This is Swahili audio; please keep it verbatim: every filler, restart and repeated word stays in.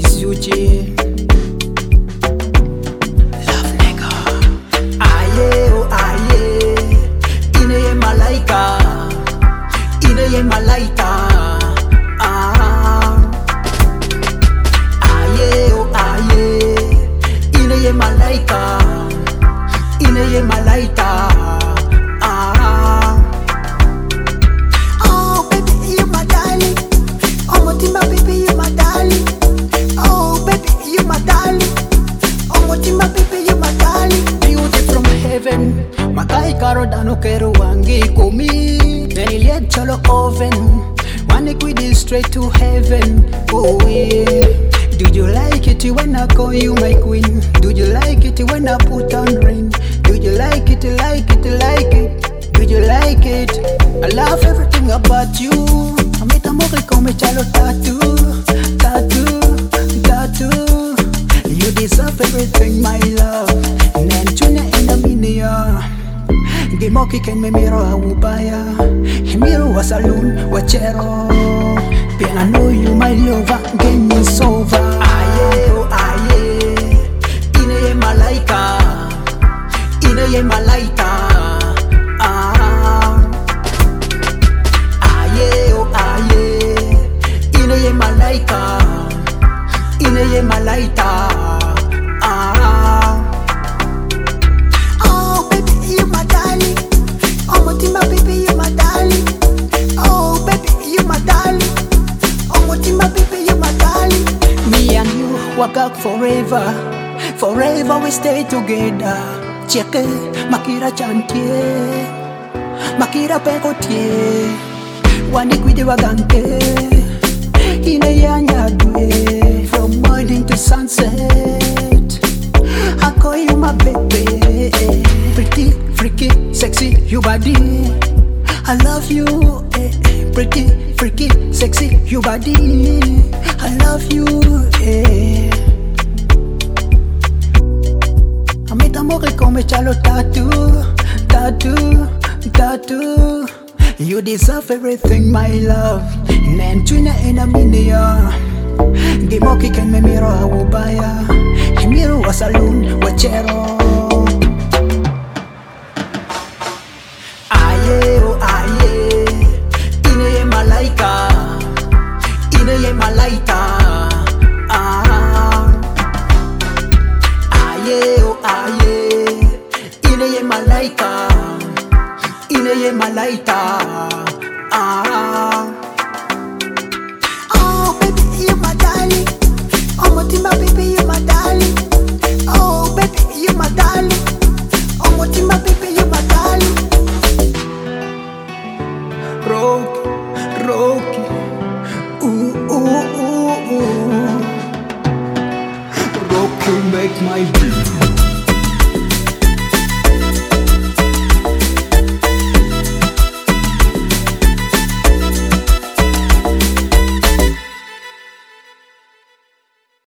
is U G. Love nigga. Aye, oh aye. Ine ye malaika. Ine ye malaika. Ah. Aye, oh aye. Ine ye malaika. Ine ye malaika. Ah. Oh baby, you my darling. Oh Mutima, baby, you my darling. Oh baby, you my darling. Oh Mutima, baby, you my darling. Beauty from heaven. Makai karo dano kero wangi komi. Nenilet cholo oven. Wanna quit this straight to heaven. Oh yeah. Do you like it when I call you my queen? Do you like it when I put on ring? Do you like it, like it, like it? Do you like it? I love everything about you. Amita mo kay kome chalo tattoo, tattoo, tattoo. You deserve everything, my love. Nenchunya enda minia. Gimoki ken me miro awubaya. Himiro wa saloon, wachero. Bien I know you my lover, game is over. Aye, oh aye. Ine ye malaika. Ine ye malaika. Ah. Aye, oh aye. Ine ye malaika. Ine ye malaika. Ah. Oh baby, you my darling. Oh Mutima, baby, you my darling. Oh baby, you my darling. Oh Mutima, baby, you my darling. Me and you work out forever. Forever we stay together. Cheke, makira chantie. Makira pekotie. Wani kwide wagante. Ine yanyadwe. From morning to sunset. I call you my baby. Pretty, freaky, sexy, you body. I love you. Eh, eh. Pretty, freaky, sexy, you body. I love you. Eh. Amita mo kay kome chalo tattoo, tattoo, tattoo. You deserve everything, my love. Nenchunya ina minia. Gimoki ken me miro awubaya. Himiro wa saloon, wachero.